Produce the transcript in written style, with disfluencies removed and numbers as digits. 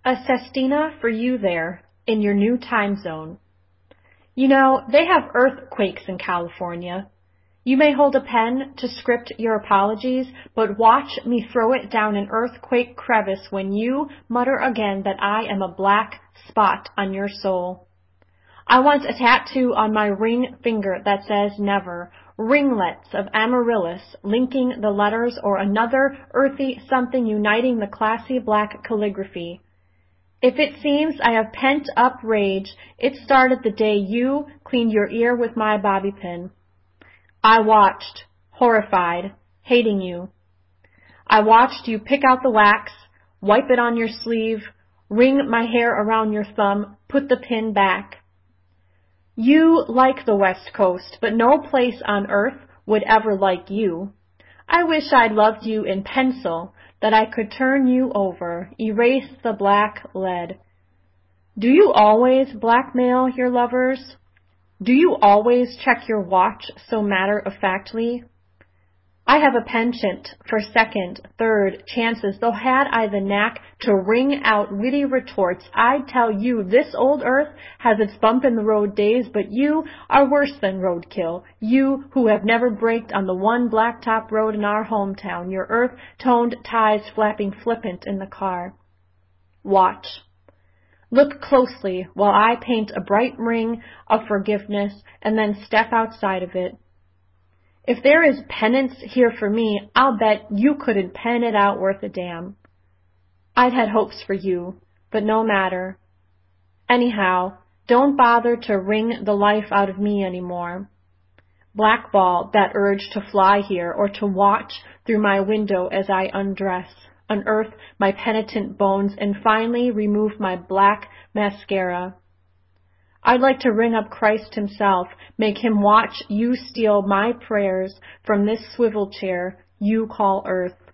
A sestina for you there, in your new time zone. You know, they have earthquakes in California. You may hold a pen to script your apologies, but watch me throw it down an earthquake crevice when you mutter again that I am a black spot on your soul. I want a tattoo on my ring finger that says never, ringlets of amaryllis linking the letters, or another earthy something uniting the classy black calligraphy. If it seems I have pent-up rage, it started the day you cleaned your ear with my bobby pin. I watched, horrified, hating you. I watched you pick out the wax, wipe it on your sleeve, wring my hair around your thumb, put the pin back. You like the West Coast, but no place on earth would ever like you. I wish I'd loved you in pencil, that I could turn you over, erase the black lead. Do you always blackmail your lovers? Do you always check your watch so matter-of-factly? I have a penchant for second, third chances, though had I the knack to wring out witty retorts, I'd tell you this old earth has its bump-in-the-road days, but you are worse than roadkill. You who have never braked on the one blacktop road in our hometown, your earth-toned ties flapping flippant in the car. Watch. Look closely while I paint a bright ring of forgiveness and then step outside of it. If there is penance here for me, I'll bet you couldn't pen it out worth a damn. I'd had hopes for you, but no matter. Anyhow, don't bother to wring the life out of me anymore. Blackball that urge to fly here or to watch through my window as I undress, unearth my penitent bones, and finally remove my black mascara. I'd like to ring up Christ himself, make him watch you steal my prayers from this swivel chair you call earth.